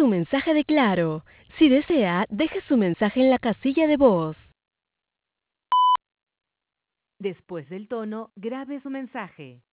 un mensaje de Claro. Si desea, deje su mensaje en la casilla de voz. Después del tono, grabe su mensaje.